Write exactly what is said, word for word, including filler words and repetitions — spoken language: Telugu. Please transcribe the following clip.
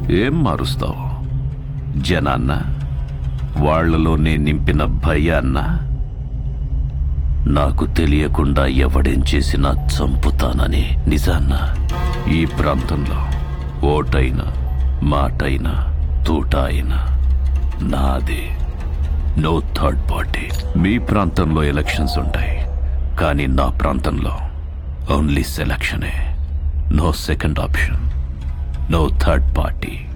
ఏం మారుస్తావు? జనాన్న, వాళ్లలో నేను నింపిన భయాన్న? నాకు తెలియకుండా ఎవడేం చేసినా చంపుతానని నిజాన్న? ఈ ప్రాంతంలో ఓటైనా మాటైనా తూట అయినా నాదే. No third party. మీ ప్రాంతంలో ఎలక్షన్స్ ఉంటాయి, కానీ నా ప్రాంతంలో ఓన్లీ సెలక్షనే. No second option, no third party.